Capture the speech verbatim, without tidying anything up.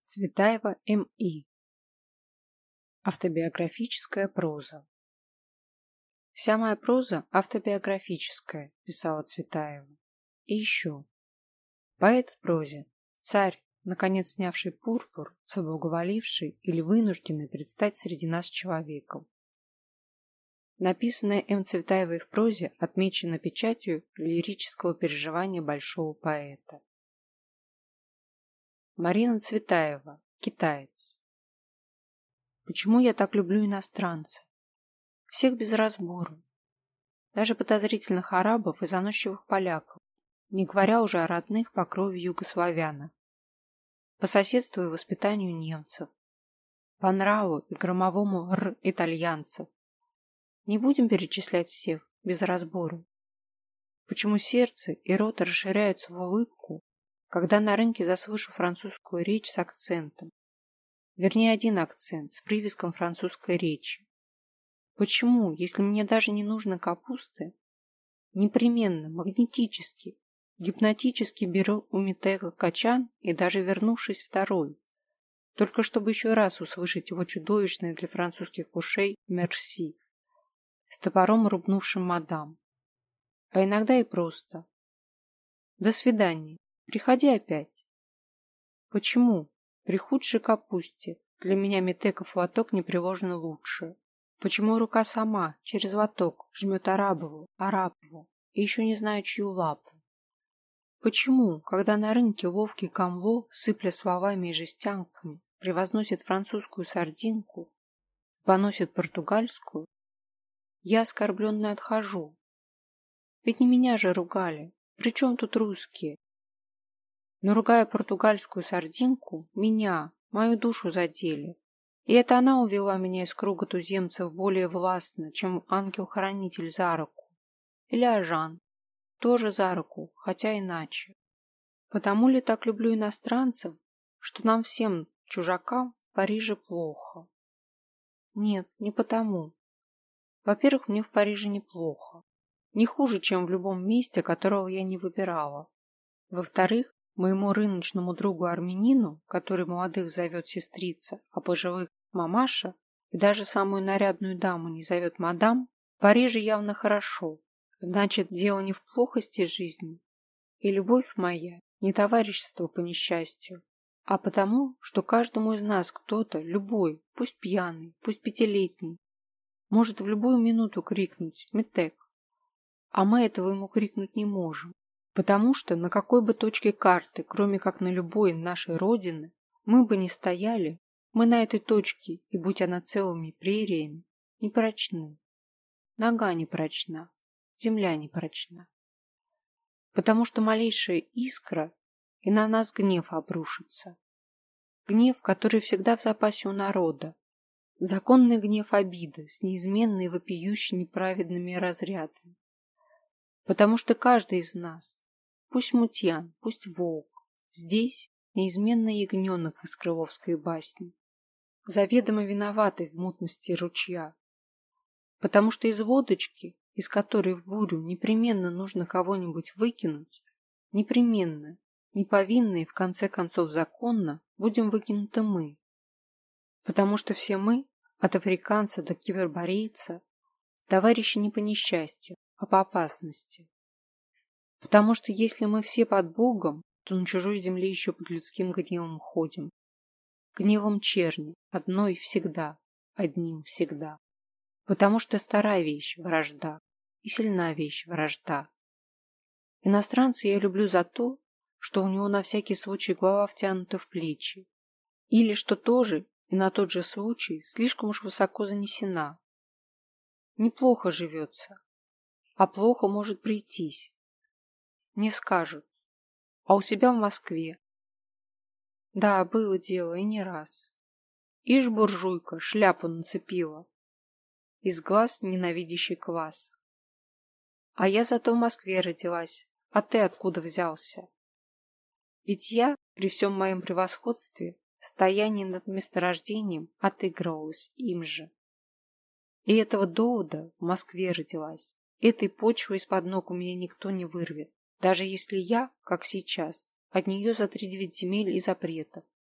Цветаева М И Автобиографическая проза. «Вся моя проза автобиографическая», – писала Цветаева. И еще. Поэт в прозе – царь, наконец снявший пурпур, соблаговоливший или вынужденный предстать среди нас человеком. Написанное М. Цветаевой в прозе отмечено печатью лирического переживания большого поэта. Марина Цветаева, китаец. Почему я так люблю иностранцев? Всех без разбору. Даже подозрительных арабов и заносчивых поляков, не говоря уже о родных по крови югославянах. По соседству и воспитанию немцев. По нраву и громовому р итальянцев. Не будем перечислять всех без разбору. Почему сердце и рот расширяются в улыбку, когда на рынке заслышу французскую речь с акцентом? Вернее, один акцент с привеском французской речи. Почему, если мне даже не нужно капусты, непременно, магнетически, гипнотически беру у Митека качан и даже вернувшись второй, только чтобы еще раз услышать его чудовищное для французских ушей «мерси» с топором рубнувшим мадам. А иногда и просто «До свидания, приходи опять». Почему? При худшей капусте для меня Митеков лоток непреложно лучше. Почему рука сама, через лоток, жмет Арабову, Арабову, и еще не знаю, чью лапу? Почему, когда на рынке ловкий камло, сыпля словами и жестянками, превозносит французскую сардинку, поносит португальскую, я оскорбленно отхожу? Ведь не меня же ругали, при чем тут русские? Но ругая португальскую сардинку, меня, мою душу задели. И это она увела меня из круга туземцев более властно, чем ангел-хранитель за руку. Или Ажан, тоже за руку, хотя иначе. Потому ли так люблю иностранцев, что нам всем, чужакам, в Париже плохо? Нет, не потому. Во-первых, мне в Париже неплохо. Не хуже, чем в любом месте, которого я не выбирала. Во-вторых, моему рыночному другу-армянину, который молодых зовет сестрица, а пожилых мамаша, и даже самую нарядную даму не зовет мадам, в Париже явно хорошо. Значит, дело не в плохости жизни. И любовь моя не товарищество по несчастью, а потому, что каждому из нас кто-то, любой, пусть пьяный, пусть пятилетний, может в любую минуту крикнуть «Митек», а мы этого ему крикнуть не можем. Потому что на какой бы точке карты, кроме как на любой нашей родины, мы бы ни стояли, мы на этой точке, и будь она целыми прериями, не прочны. Нога не прочна, земля не прочна. Потому что малейшая искра, и на нас гнев обрушится. Гнев, который всегда в запасе у народа. Законный гнев обиды с неизменной вопиющей неправедными разрядами. Потому что каждый из нас, пусть мутьян, пусть волк, здесь неизменно ягненок из крыловской басни, заведомо виноватый в мутности ручья. Потому что из водочки, из которой в бурю непременно нужно кого-нибудь выкинуть, непременно, неповинно и в конце концов законно, будем выкинуты мы. Потому что все мы, от африканца до киберборейца, товарищи не по несчастью, а по опасности. Потому что если мы все под Богом, то на чужой земле еще под людским гневом ходим. Гневом черни, одной всегда, одним всегда. Потому что старая вещь – вражда, и сильна вещь – вражда. Иностранца я люблю за то, что у него на всякий случай голова втянута в плечи, или что тоже и на тот же случай слишком уж высоко занесена. Неплохо живется, а плохо может прийтись. Мне скажут, а у себя в Москве? Да, было дело, и не раз. Ишь, буржуйка, шляпу нацепила. Из глаз ненавидящий класс. А я зато в Москве родилась, а ты откуда взялся? Ведь я, при всем моем превосходстве, стояние над месторождением отыгрывалась им же. И этого довода в Москве родилась. Этой почвы из-под ног у меня никто не вырвет. Даже если я, как сейчас, от нее за тридевять земель и запретов,